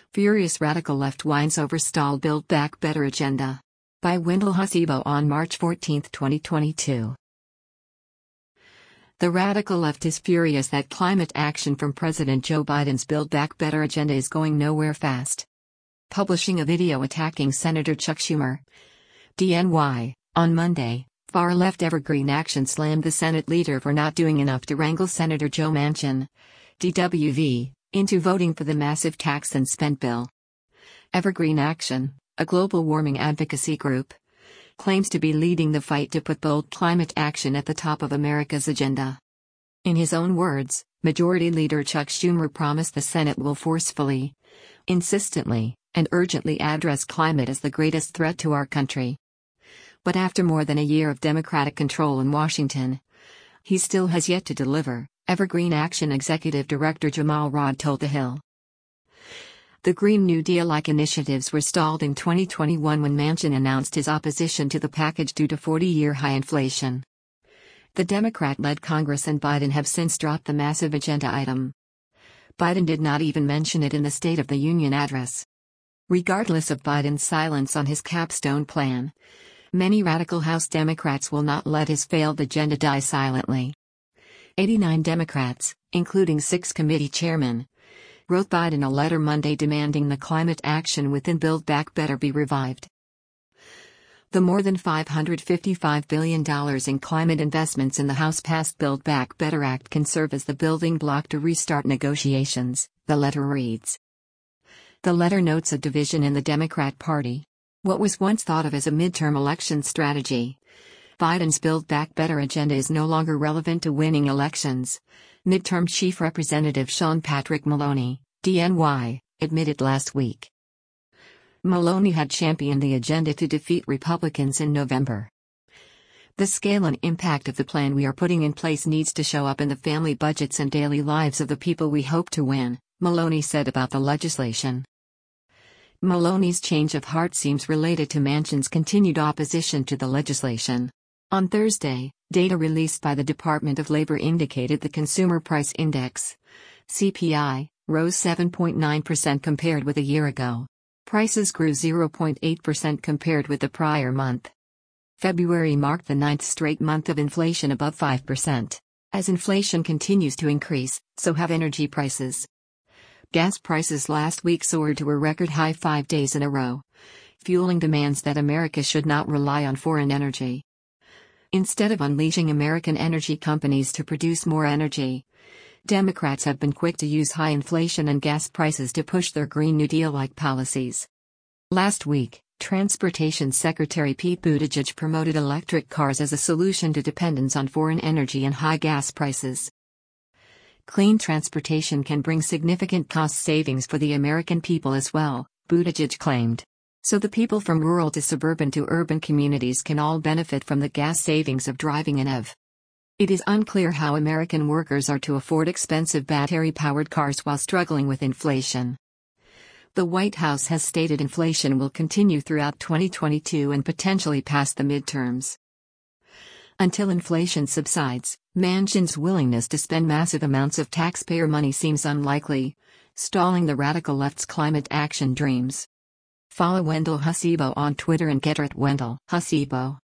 Furious radical left whines over stalled Build Back Better agenda. By Wendell Hasibo on March 14, 2022. The radical left is furious that climate action from President Joe Biden's Build Back Better agenda is going nowhere fast. Publishing a video attacking Senator Chuck Schumer, DNY, on Monday, far-left Evergreen Action slammed the Senate leader for not doing enough to wrangle Senator Joe Manchin, DWV, into voting for the massive tax and spend bill. Evergreen Action, a global warming advocacy group, claims to be leading the fight to put bold climate action at the top of America's agenda. In his own words, Majority Leader Chuck Schumer promised the Senate will forcefully, insistently, and urgently address climate as the greatest threat to our country. But after more than a year of Democratic control in Washington, he still has yet to deliver, Evergreen Action Executive Director Jamal Rod told The Hill. The Green New Deal-like initiatives were stalled in 2021 when Manchin announced his opposition to the package due to 40-year high inflation. The Democrat-led Congress and Biden have since dropped the massive agenda item. Biden did not even mention it in the State of the Union address. Regardless of Biden's silence on his capstone plan, many radical House Democrats will not let his failed agenda die silently. 89 Democrats, including 6 committee chairmen, wrote Biden a letter Monday demanding the climate action within Build Back Better be revived. The more than $555 billion in climate investments in the House-passed Build Back Better Act can serve as the building block to restart negotiations, the letter reads. The letter notes a division in the Democrat Party. What was once thought of as a midterm election strategy, Biden's Build Back Better agenda is no longer relevant to winning elections, midterm Chief Representative Sean Patrick Maloney, DNY, admitted last week. Maloney had championed the agenda to defeat Republicans in November. The scale and impact of the plan we are putting in place needs to show up in the family budgets and daily lives of the people we hope to win, Maloney said about the legislation. Maloney's change of heart seems related to Manchin's continued opposition to the legislation. On Thursday, data released by the Department of Labor indicated the Consumer Price Index, CPI, rose 7.9% compared with a year ago. Prices grew 0.8% compared with the prior month. February marked the 9th straight month of inflation above 5%. As inflation continues to increase, so have energy prices. Gas prices last week soared to a record high 5 days in a row, fueling demands that America should not rely on foreign energy. Instead of unleashing American energy companies to produce more energy, Democrats have been quick to use high inflation and gas prices to push their Green New Deal-like policies. Last week, Transportation Secretary Pete Buttigieg promoted electric cars as a solution to dependence on foreign energy and high gas prices. Clean transportation can bring significant cost savings for the American people as well, Buttigieg claimed. So the people from rural to suburban to urban communities can all benefit from the gas savings of driving an EV. It is unclear how American workers are to afford expensive battery-powered cars while struggling with inflation. The White House has stated inflation will continue throughout 2022 and potentially past the midterms. Until inflation subsides, Manchin's willingness to spend massive amounts of taxpayer money seems unlikely, stalling the radical left's climate action dreams. Follow Wendell Hasibo on Twitter and get @WendellHasibo.